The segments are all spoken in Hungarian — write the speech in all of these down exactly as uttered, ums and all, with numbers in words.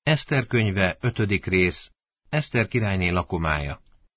Eszter könyve, ötödik rész, Eszter királyné lakomája.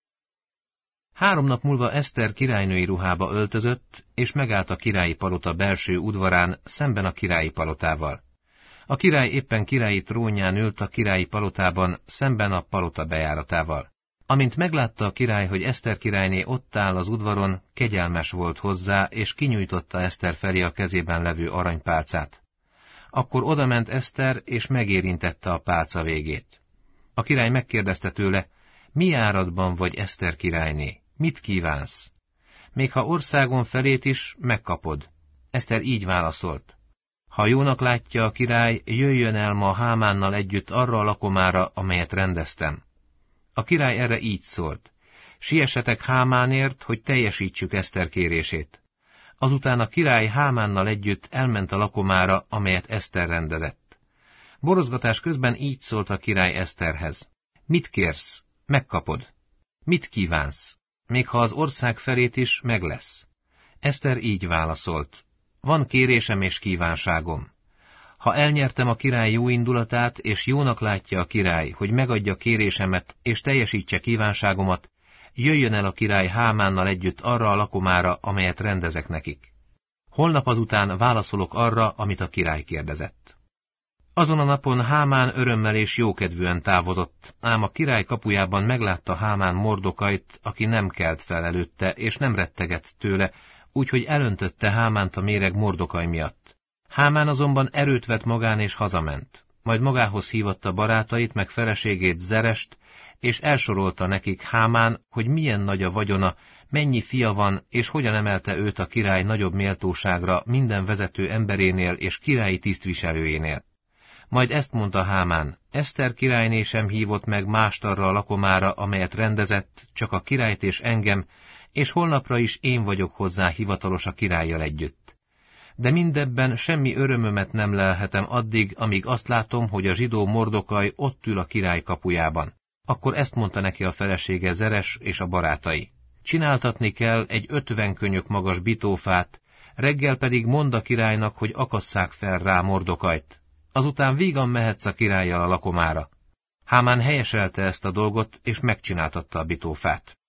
Három nap múlva Eszter királynői ruhába öltözött, és megállt a királyi palota belső udvarán, szemben a királyi palotával. A király éppen királyi trónján ült a királyi palotában, szemben a palota bejáratával. Amint meglátta a király, hogy Eszter királyné ott áll az udvaron, kegyelmes volt hozzá, és kinyújtotta Eszter felé a kezében levő aranypálcát. Akkor odament Eszter, és megérintette a pálca végét. A király megkérdezte tőle, mi áradban vagy, Eszter királyné, mit kívánsz? Még ha országon felét is, megkapod. Eszter így válaszolt. Ha jónak látja a király, jöjjön el ma Hámánnal együtt arra a lakomára, amelyet rendeztem. A király erre így szólt. Siessetek Hámánért, hogy teljesítsük Eszter kérését. Azután a király Hámánnal együtt elment a lakomára, amelyet Eszter rendezett. Borozgatás közben így szólt a király Eszterhez. Mit kérsz? Megkapod. Mit kívánsz? Még ha az ország felét is, meg lesz. Eszter így válaszolt. Van kérésem és kívánságom. Ha elnyertem a király jó indulatát, és jónak látja a király, hogy megadja kérésemet, és teljesítse kívánságomat, jöjjön el a király Hámánnal együtt arra a lakomára, amelyet rendezek nekik. Holnap azután válaszolok arra, amit a király kérdezett. Azon a napon Hámán örömmel és jókedvűen távozott, ám a király kapujában meglátta Hámán Mordokait, aki nem kelt fel előtte, és nem rettegett tőle, úgyhogy elöntötte Hámánt a méreg Mordokaj miatt. Hámán azonban erőt vett magán és hazament, majd magához hívatta barátait meg feleségét Zerest, és elsorolta nekik Hámán, hogy milyen nagy a vagyona, mennyi fia van, és hogyan emelte őt a király nagyobb méltóságra minden vezető emberénél és királyi tisztviselőjénél. Majd ezt mondta Hámán, Eszter királyné sem hívott meg mást arra a lakomára, amelyet rendezett, csak a királyt és engem, és holnapra is én vagyok hozzá hivatalos a királlyal együtt. De mindebben semmi örömömet nem lelhetem addig, amíg azt látom, hogy a zsidó Mordokaj ott ül a király kapujában. Akkor ezt mondta neki a felesége Zeres és a barátai. Csináltatni kell egy ötven könyök magas bitófát, reggel pedig mondd a királynak, hogy akasszák fel rá Mordokajt. Azután vígan mehetsz a királlyal a lakomára. Hámán helyeselte ezt a dolgot, és megcsináltatta a bitófát.